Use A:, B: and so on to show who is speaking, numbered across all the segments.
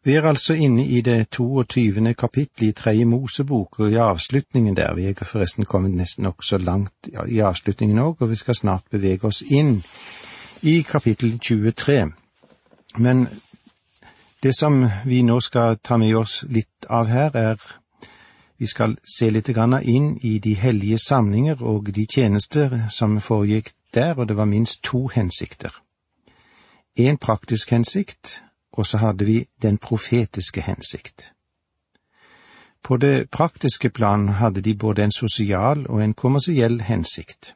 A: Vi er altså inne i det 22. kapittel i 3. Mosebok, og i avslutningen der. Vi er forresten kommet nesten også langt i avslutningen også, og vi skal snart bevege oss inn i kapittel 23. Men det som vi nå skal ta med oss litt av her vi skal se litt grann inn i de hellige samlinger og de tjenester som foregikk der, og det var minst 2 hensikter. En praktisk hensikt, og så hadde vi den profetiske hensikt. På det praktiske plan hadde de både en sosial og en kommersiell hensikt.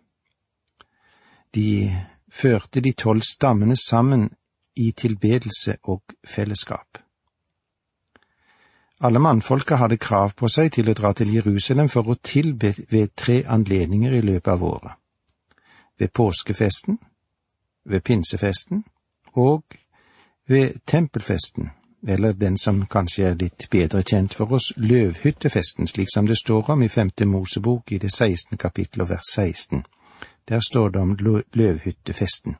A: De førte de 12 stammene sammen i tilbedelse og fellesskap. Alle mannfolka hadde krav på seg til å dra til Jerusalem for å tilbe ved 3 anledninger i løpet av året. Ved påskefesten, ved pinsefesten og ved tempelfesten, eller den som kanskje er litt bedre kjent for oss, løvhyttefesten, slik som det står om i 5. Mosebok i det 16. kapittel og vers 16. Der står det om løvhyttefesten.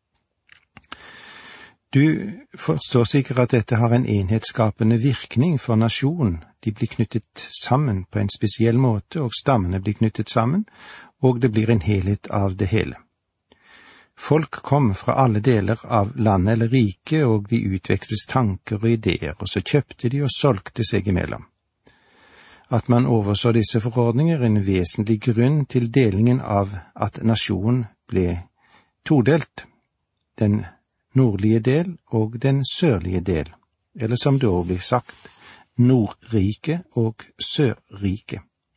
A: Du forstår sikkert at dette har en enhetsskapende virkning for nasjonen. De blir knyttet sammen på en spesiell måte, og stammene blir knyttet sammen, og det blir en helhet av det hele. Folk kom fra alle deler av landet eller riket, og de utveksles tanker og ideer, og så kjøpte de og solgte seg imellom. At man overså disse forordninger er en vesentlig grunn til delingen av at nasjonen ble todelt, den nordlige del og den sørlige del, eller som det også blir sagt, Nordrike og Sørrike.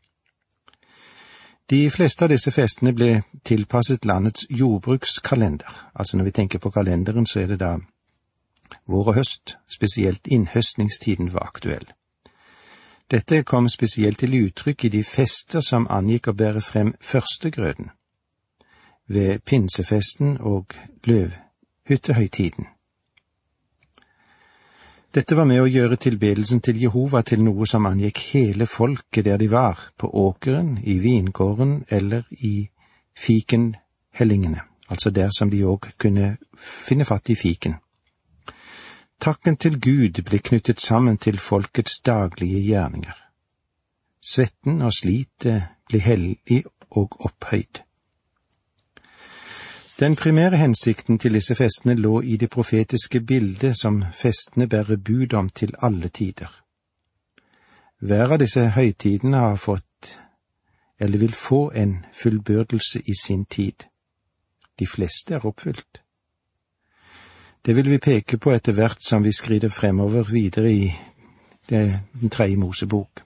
A: De fleste av disse festene ble tilpasset landets jordbrukskalender. Altså når vi tenker på kalenderen, så er det da vår og høst, spesielt innhøstningstiden var aktuell. Dette kom spesielt til uttrykk i de fester som angikk å bære frem førstegrøden, ved pinsefesten og løvhyttehøytiden. Dette var med å gjøre tilbedelsen til Jehova til noe som angikk hele folket der de var, på åkeren, i vingården eller i fikenhellingene, altså der som de også kunne finne fatt i fiken. Takken til Gud ble knyttet sammen til folkets daglige gjerninger. Svetten og slitet ble hellig og opphøyd. Den primære hensikten til disse festene lå i det profetiske bildet som festene bærer bud om til alle tider. Hver av disse høytidene har fått, eller vil få en fullbyrdelse i sin tid. De fleste er oppfylt. Det vil vi peke på etter hvert som vi skrider fremover videre i den 3. Mosebok.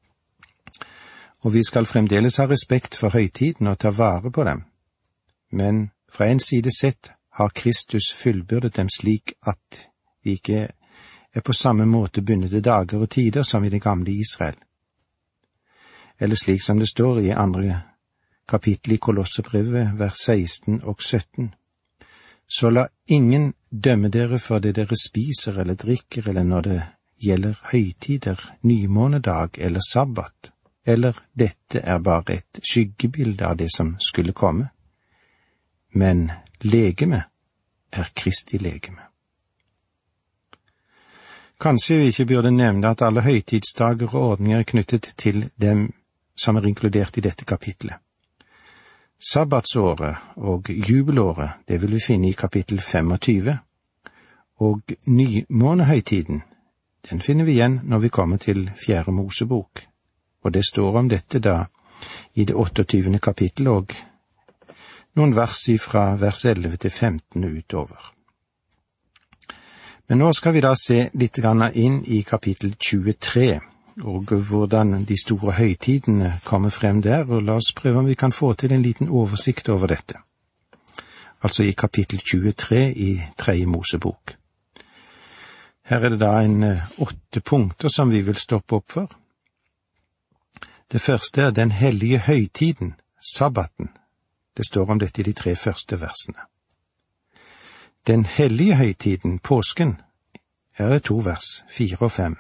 A: Og vi skal fremdeles ha respekt for høytidene og ta vare på dem. Men fra en side sett har Kristus fullbyrdet dem slik at vi ikke er på samme måte bundet til dager og tider som i det gamle Israel. Eller slik som det står i 2. kapittel i Kolossebrevet, vers 16 og 17. Så la ingen dømme dere for det dere spiser eller drikker, eller når det gjelder høytider, nymånedag eller sabbat, eller dette er bare et skyggebilde av det som skulle komme. Men legeme er Kristi legeme. Kanskje vi ikke burde nevne at alle høytidsdager og ordninger er knyttet til dem som er inkludert i dette kapitlet. Sabbatsåret og jubelåret, det vil vi finne i kapittel 25, og nymånehøytiden, den finner vi igjen når vi kommer til 4. Mosebok, og det står om dette da i det 28. kapittel og noen vers fra vers 11 til 15 utover. Men nå skal vi da se litt inn i kapittel 23, og hvordan de store høytidene kommer frem der, og la oss prøve om vi kan få til en liten oversikt over dette. Altså i kapittel 23 i 3. Mosebok. Her er det da 8 punkter som vi vil stoppe opp for. Det første er den hellige høytiden, sabbaten. Det står om dette i de 3 første versene. Den hellige høytiden, påsken, er det 2 vers, 4 og 5.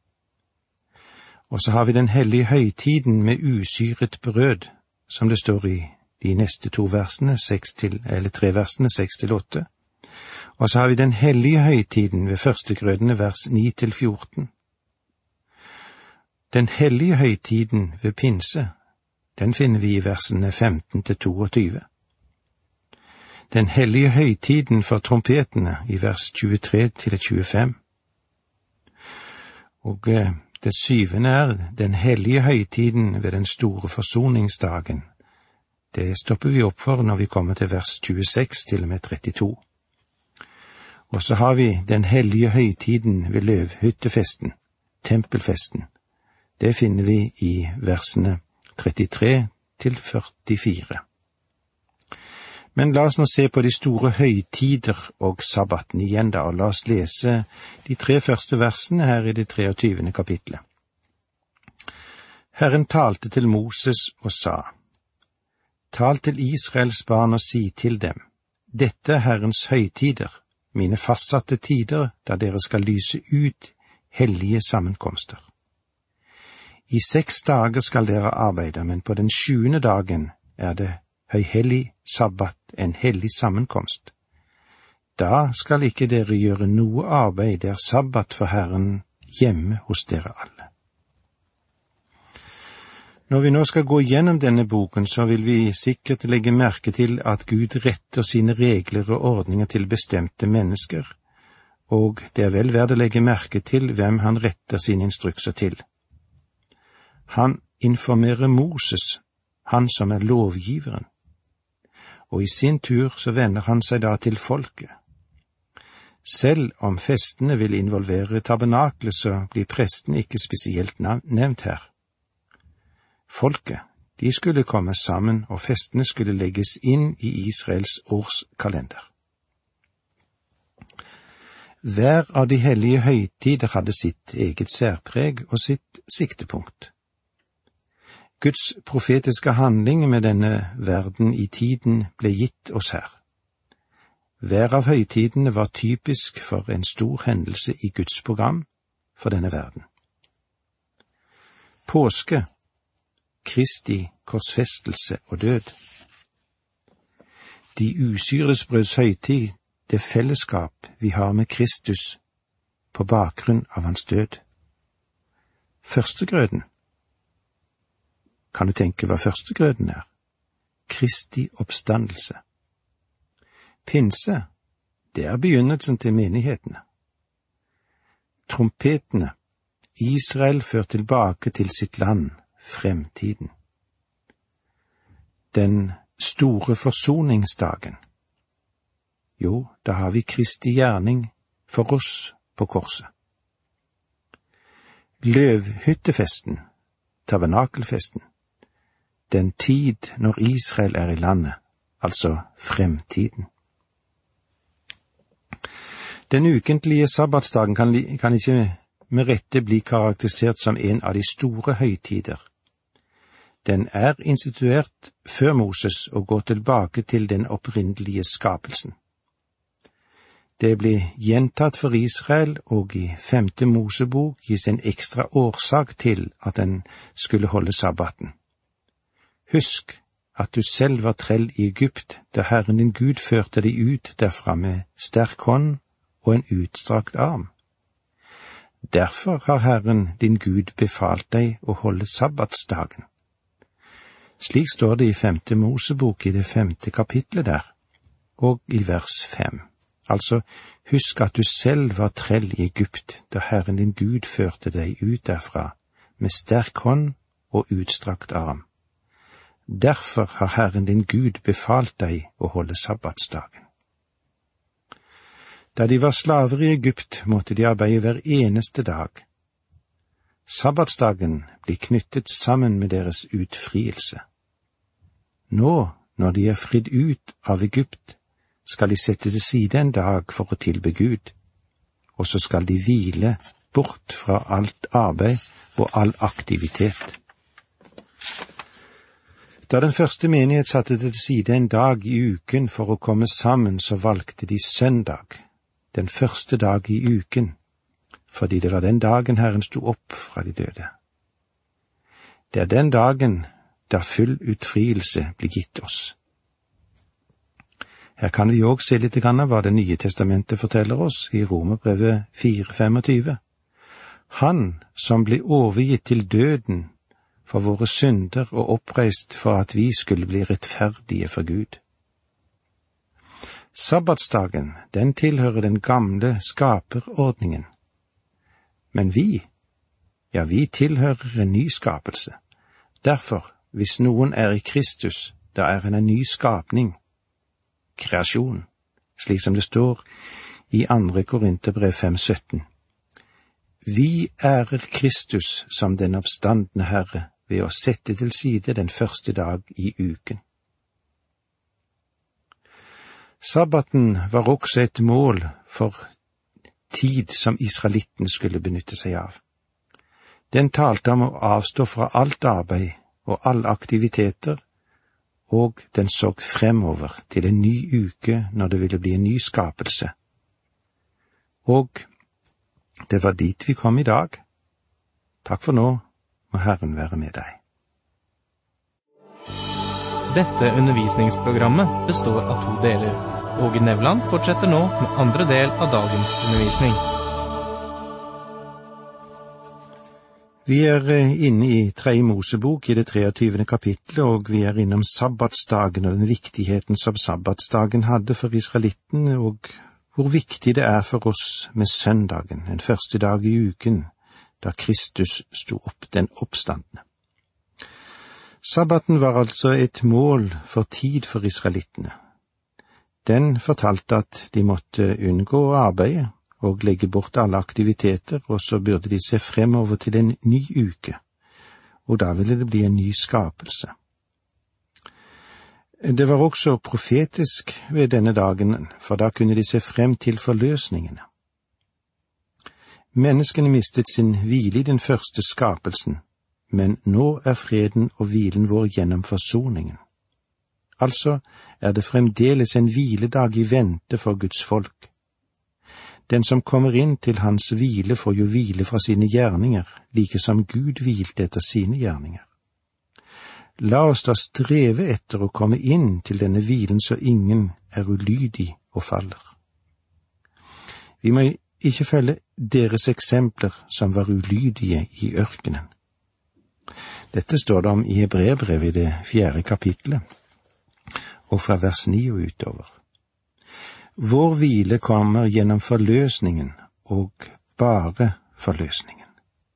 A: Og så har vi den hellige høytiden med usyret brød, som det står i de neste 2 versene, 3 versene, 6 til 8. Og så har vi den hellige høytiden ved førstegrødene vers 9-14. Den hellige høytiden ved pinse, den finner vi i versene 15-22. Den hellige høytiden for trompetene i vers 23-25. Og det syvende er den hellige høytiden ved den store forsoningsdagen. Det stopper vi opp for når vi kommer til vers 26-32. Og så har vi den hellige høytiden ved løvhyttefesten, tempelfesten. Det finner vi i versene 33-44. Men la oss nå se på de store høytider og sabbaten igjen da, og la oss lese de 3 første versene her i det 23. kapitlet. Herren talte til Moses og sa, «Tal til Israels barn og si til dem, dette er Herrens høytider, mine fastsatte tider, da dere skal lyse ut hellige sammenkomster. I 6 dager skal dere arbeide, men på den 7. dagen er det høyhellig sabbat, en hellig sammenkomst. Da skal ikke dere gjøre noe arbeid, det er sabbat for Herren hjemme hos dere alle.» Når vi nå skal gå gjennom denne boken, så vil vi sikkert legge merke til at Gud retter sine regler og ordninger til bestemte mennesker, og det er vel verdt å legge merke til hvem han retter sine instrukser til. Han informerer Moses, han som er lovgiveren, og i sin tur så vender han seg da til folket. Selv om festene vil involvere tabernaklet, så blir prestene ikke spesielt nevnt her. Folket, de skulle komme sammen, og festene skulle legges inn i Israels årskalender. Hver av de hellige høytider hadde sitt eget særpreg og sitt siktepunkt. Guds profetiske handling med denne verden i tiden ble gitt oss her. Hver av høytidene var typisk for en stor hendelse i Guds program for denne verden. Påske, Kristi korsfestelse og død. De usyrede brøds høytid, det fellesskap vi har med Kristus på bakgrunn av hans død. Førstegrøden. Kan du tenke hva førstegrøden er? Kristi oppstandelse. Pinse, det er begynnelsen til menighetene. Trompetene, Israel ført tilbake til sitt land, fremtiden. Den store forsoningsdagen. Jo, da har vi Kristi gjerning for oss på korset. Løvhyttefesten, tabernakelfesten. Den tid når Israel er i landet, altså fremtiden. Den ukentlige sabbatsdagen kan ikke med rette bli karakterisert som en av de store høytider. Den er instituert før Moses og går tilbake til den opprinnelige skapelsen. Det ble gjentatt for Israel, og i 5. Mosebok gis en ekstra årsak til at den skulle holde sabbaten. Husk at du selv var trell i Egypt, da Herren din Gud førte deg ut derfra med sterk hånd og en utstrakt arm. Derfor har Herren din Gud befalt deg å holde sabbatsdagen. Slik står det i 5. Mosebok i det 5. kapitlet der, og i vers 5. Altså, husk at du selv var trell i Egypt, da Herren din Gud førte deg ut derfra med sterk hånd og utstrakt arm. Derfor har Herren din Gud befalt deg å holde sabbatsdagen. Da de var slaver i Egypt, måtte de arbeide hver eneste dag. Sabbatsdagen blir knyttet sammen med deres utfrielse. Nå, når de er fridd ut av Egypt, skal de sette til side en dag for å tilbe Gud, og så skal de hvile bort fra alt arbeid og all aktivitet. Da den første menighet satte til side en dag i uken for å komme sammen, så valgte de søndag, den første dag i uken, fordi det var den dagen Herren sto opp fra de døde. Det er den dagen da full utfrielse blir gitt oss. Her kan vi også se litt grann av hva Det nye testamentet forteller oss i Romerbrevet 4:25. Han som ble overgitt til døden for våre synder og oppreist for at vi skulle bli rettferdige for Gud. Sabbatsdagen, den tilhører den gamle skaperordningen. Men vi tilhører en ny skapelse. Derfor, hvis noen er i Kristus, da er han en ny skapning, kreasjon, slik som det står i 2. Korinterbrev 5:17. Vi ærer Kristus som den oppstandne Herre ved å sette til side den første dag i uken. Sabbaten var også et mål for tid som israelittene skulle benytte seg av. Den talte om å avstå fra alt arbeid og alle aktiviteter, og den så fremover til en ny uke når det ville bli en ny skapelse. Og det var dit vi kom i dag. Takk for nå, må Herren være med deg.
B: Dette undervisningsprogrammet består av 2 deler. Åge Nevland fortsetter nå med andre del av dagens undervisning.
A: Vi er inne i 3. Mosebok i det 23. kapitlet, og vi er innom sabbatsdagen og den viktigheten som sabbatsdagen hadde for israelitten, og hvor viktig det er for oss med søndagen, den første dag i uken, da Kristus sto opp, den oppstandne. Sabbaten var altså et mål for tid for israelittene. Den fortalte at de måtte unngå å arbeide og legge bort alle aktiviteter, og så burde de se fremover til en ny uke, og da ville det bli en ny skapelse. Det var også profetisk ved denne dagen, for da kunne de se frem til forløsningene. Menneskene mistet sin hvile i den første skapelsen, men nå er freden og hvilen vår gjennom forsoningen. Altså er det fremdeles en hviledag i vente for Guds folk. Den som kommer inn til hans hvile får jo hvile fra sine gjerninger, like som Gud hvilte etter sine gjerninger. La oss da streve etter å komme inn til denne hvilen så ingen er ulydig og faller. Vi må ikke følge deres eksempler som var ulydige i ørkenen. Dette står det om i Hebreerbrevet i det 4. kapitlet, og fra vers 9 og utover. Vår hvile kommer gjennom forløsningen, og bare forløsningen.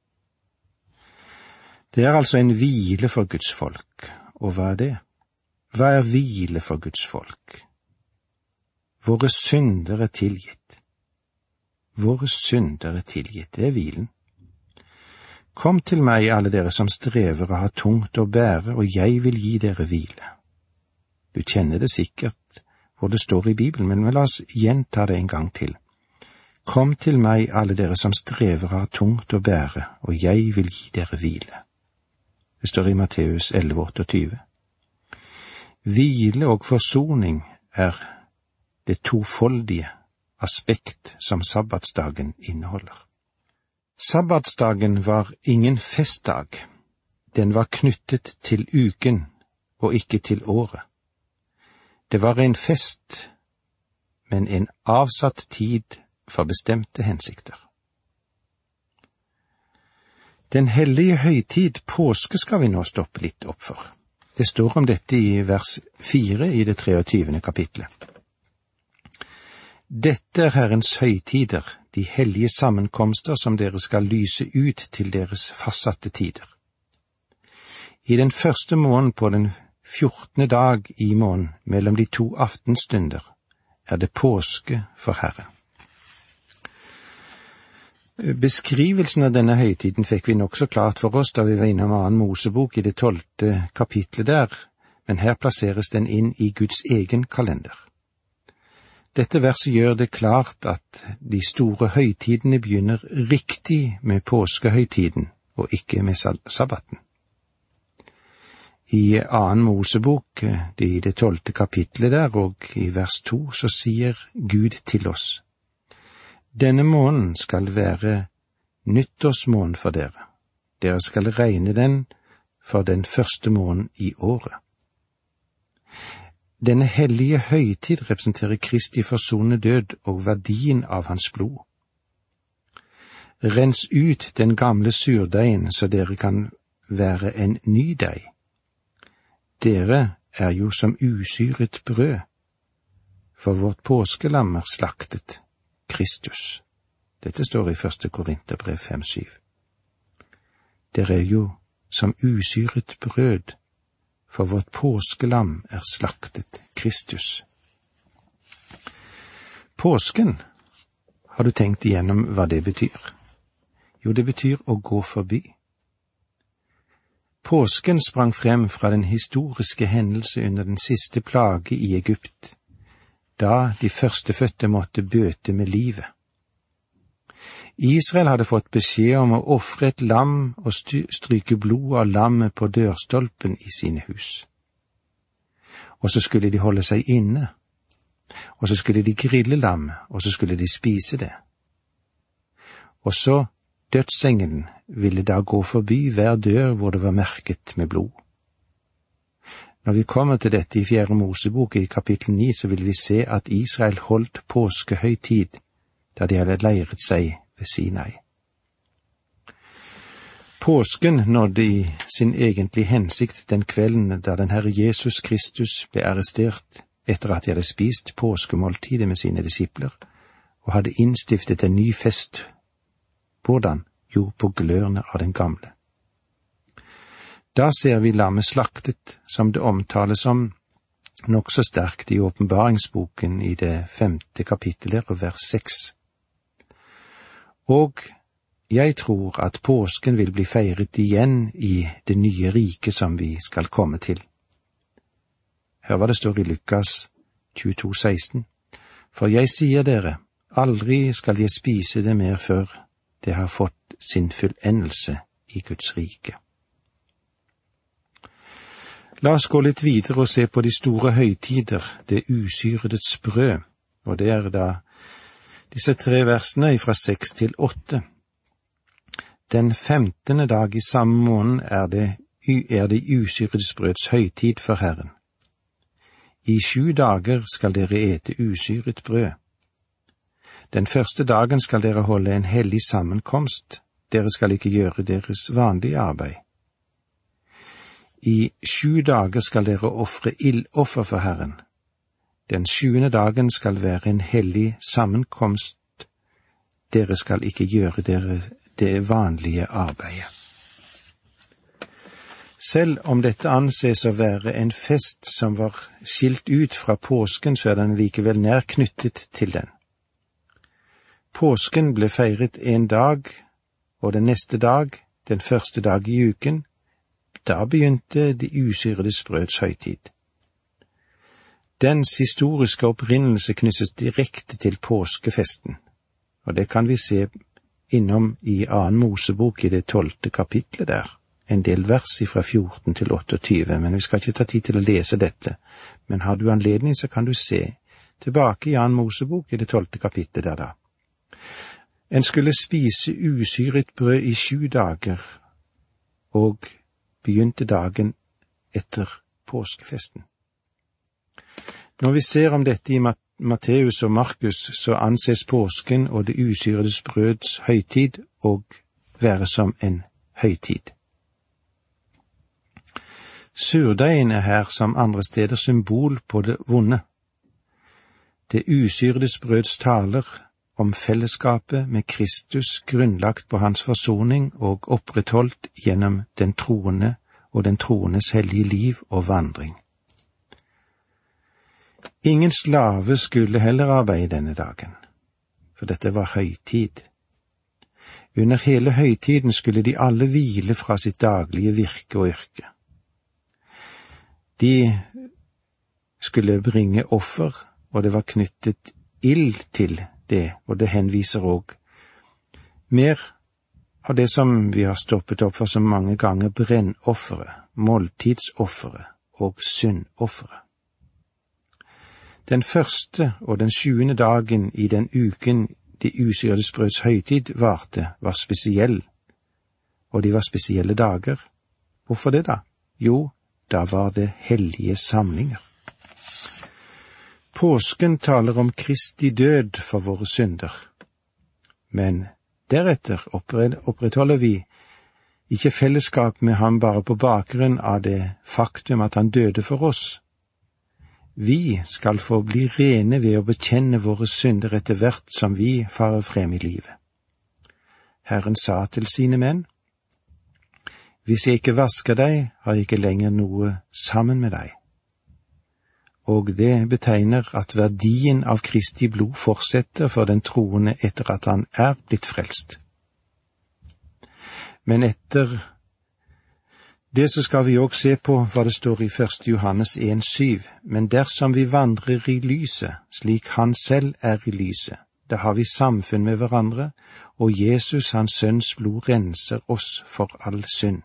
A: Det er altså en hvile for Guds folk, og hva er det? Hva er hvile for Guds folk? Våre synder er tilgitt. Våre synder er tilgitt, det er hvilen. Kom til meg, alle dere som strever og har tungt å bære, og jeg vil gi dere hvile. Du kjenner det sikkert hvor det står i Bibelen, men la oss gjenta det en gang til. Kom til meg, alle dere som strever og har tungt å bære, og jeg vil gi dere hvile. Det står i Matteus 11:28. Hvile og forsoning er det tofoldige aspekt som sabbatsdagen inneholder. Sabbatsdagen var ingen festdag. Den var knyttet til uken og ikke til året. Det var en fest, men en avsatt tid for bestemte hensikter. Den hellige høytid, påske, skal vi nå stoppe litt opp for. Det står om dette i vers 4 i det 23. kapitlet. Dette er Herrens høytider, de hellige sammenkomster som dere skal lyse ut til deres fastsatte tider. I den første måneden på den 14. dag i måneden mellom de 2 aftenstunder er det påske for Herren. Beskrivelsen av denne høytiden fikk vi nokså klart for oss da vi var innom 2. Mosebok i det 12. kapitlet der, men her plasseres den inn i Guds egen kalender. Dette verset gjør det klart at de store høytidene begynner riktig med påskehøytiden og ikke med sabbaten. I 2. Mosebok, i det 12. kapitlet der, og i vers 2, så sier Gud til oss: Denne måneden skal være nyttårsmåned for dere. Dere skal regne den for den første måneden i året. Denne hellige høytid representerer Kristi forsonende død og verdien av hans blod. Rens ut den gamle surdeigen, så dere kan være en ny deig. Dere er jo som usyret brød, for vårt påskelam er slaktet, Kristus. Dette står i 1. Korinterbrev 5:7. Dere er jo som usyret brød, for vårt påskelam er slaktet, Kristus. Påsken, har du tenkt igjennom hva det betyr? Jo, det betyr å gå forbi. Påsken sprang frem fra den historiske hendelse under den siste plage i Egypt, da de førstefødte måtte bøte med livet. Israel hadde fått beskjed om å ofre et lam og stryke blodet av lammet på dørstolpen i sine hus. Og så skulle de holde seg inne, og så skulle de grille lam, og så skulle de spise det. Og så dødsengelen ville da gå forbi hver dør hvor det var merket med blod. Når vi kommer til dette i 4. Mosebok i kapittel 9, så vil vi se at Israel holdt påskehøytid da de hadde leiret seg ved Sinai. Påsken nådde i sin egentlige hensikt den kvelden da den Herre Jesus Kristus ble arrestert etter at de hadde spist påskemåltidet med sine disipler og hadde innstiftet en ny fest. Hvordan? Jo, på glørne av den gamle. Da ser vi lammet slaktet, som det omtales om nokså sterkt i åpenbaringsboken i det 5. kapittelet og vers 6. Og jeg tror at påsken vil bli feiret igjen i det nye riket som vi skal komme til. Hør hva det står i Lukas 22,16. For jeg sier dere, aldri skal jeg spise det mer før det har fått sin fullendelse i Guds rike. La oss gå litt videre og se på de store høytider, det usyredets brød, og det er da disse 3 versene fra 6 til 8. Den 15. dag i samme måned er det usyredes brøds høytid for Herren. I 7 dager skal dere ete usyret brød. Den første dagen skal dere holde en hellig sammenkomst, dere skal ikke gjøre deres vanlige arbeid. I 7 dager skal dere ofre ildoffer for Herren. Den 7. dagen skal være en hellig sammenkomst, dere skal ikke gjøre dere det vanlige arbeidet. Selv om dette anses å være en fest som var skilt ut fra påsken, så er den likevel nær knyttet til den. Påsken ble feiret en dag, og den neste dag, den første dag i uken, da begynte de usyredes brøds høytid. Dens historiske opprinnelse knyttes direkte til påskefesten, og det kan vi se innom i 2. Mosebok i det 12. kapitlet der, en del vers fra 14 til 28, men vi skal ikke ta tid til å lese dette, men har du anledning så kan du se tilbake i 2. Mosebok i det 12. kapitlet der da. En skulle spise usyret brød i 7 dager, og begynte dagen etter påskefesten. Når vi ser om dette i Matteus og Markus, så anses påsken og det usyredes brøds høytid å være som en høytid. Surdeigen er her som andre steder symbol på det vonde. Det usyredes brøds taler om fellesskapet med Kristus grunnlagt på hans forsoning og opprettholdt gjennom den troende og den troendes hellige liv og vandring. Ingen slave skulle heller arbeide denne dagen, for dette var høytid. Under hele høytiden skulle de alle hvile fra sitt daglige virke og yrke. De skulle bringe offer, og det var knyttet ild til det, og det henviser også mer av det som vi har stoppet opp for så mange ganger, brennoffere, måltidsoffere og syndoffere. Den første og den 7. dagen i den uken de usyredes brøds høytid varte, var spesiell, og de var spesielle dager. Hvorfor det da? Jo, da var det hellige samlinger. Påsken taler om Kristi død for våre synder, men deretter opprettholder vi ikke fellesskap med ham bare på bakgrunn av det faktum at han døde for oss. Vi skal få bli rene ved å bekjenne våre synder etter hvert som vi farer frem i livet. Herren sa til sine menn: «Hvis jeg ikke vasker deg, har jeg ikke lenger noe sammen med deg.» Og det betegner at verdien av Kristi blod fortsetter for den troende etter at han er blitt frelst. Men etter det så skal vi også se på hva det står i 1. Johannes 1,7. Men dersom vi vandrer i lyset, slik han selv er i lyset, da har vi samfunn med hverandre, og Jesus, hans sønns blod, renser oss for all synd.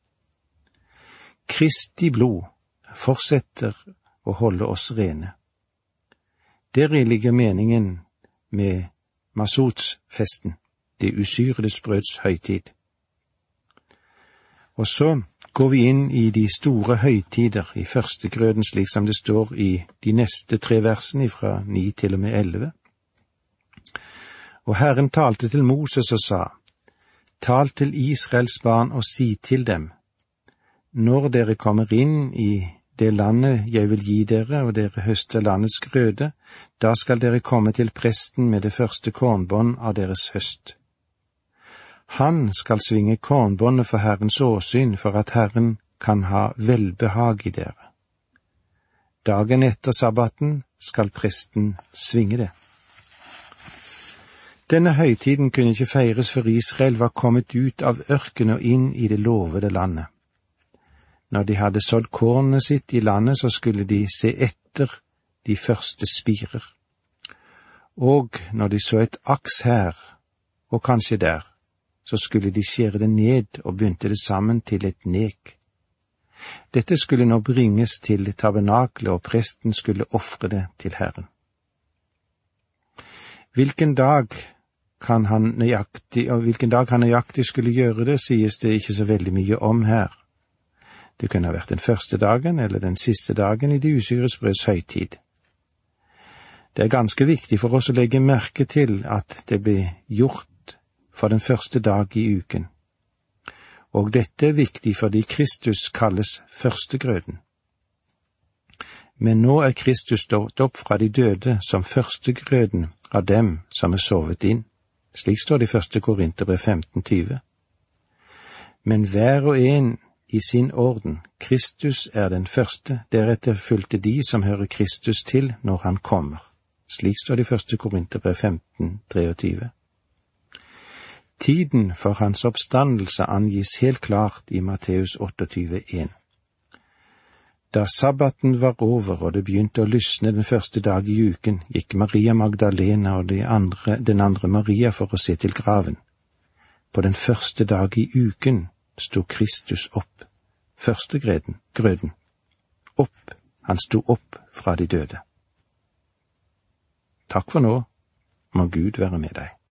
A: Kristi blod fortsetter å holde oss rene. Deri ligger meningen med Massotsfesten, det usyredes brøds høytid. Og så går vi inn i de store høytider i førstegrøden, slik som det står i de neste 3 versene fra 9 til og med 11. Og Herren talte til Moses og sa: «Tal til Israels barn og si til dem: Når dere kommer inn i det landet jeg vil gi dere, og dere høster landets grøde, da skal dere komme til presten med det første kornbånd av deres høst. Han skal svinge kornbåndet for Herrens åsyn, for at Herren kan ha velbehag i dere. Dagen etter sabbaten skal presten svinge det.» Denne høytiden kunne ikke feires før Israel var kommet ut av ørkenen og inn i det lovede landet. Når de hadde sådd kornet sitt i landet, så skulle de se etter de første spirer. Og når de så et aks her, og kanskje der, så skulle de skjære det ned og bunte det sammen til et nek. Dette skulle nå bringes til tabernaklet, og presten skulle ofre det til Herren. Hvilken dag han nøyaktig skulle gjøre det, sies det ikke så veldig mye om her. Det kunne ha vært den første dagen eller den siste dagen i det usyres brøds høytid. Det er ganske viktig for oss å legge merke til at det ble gjort for den første dag i uken. Og dette er viktig fordi Kristus kalles førstegrøden. Men nå er Kristus stått opp fra de døde som førstegrøden av dem som er sovet inn. Slik står det i 1. Korinterbrev 15,20. Men hver og en i sin orden, Kristus er den første, deretter fulgte de som hører Kristus til når han kommer. Slik står det i 1. Korinterbrev 15,23. Tiden for hans oppstandelse angis helt klart i Matteus 28,1. Da sabbaten var over og det begynte å lysne den første dag i uken, gikk Maria Magdalena og den andre Maria for å se til graven. På den første dag i uken sto Kristus opp, førstegrøden. Opp, han sto opp fra de døde. Takk for nå, må Gud være med deg.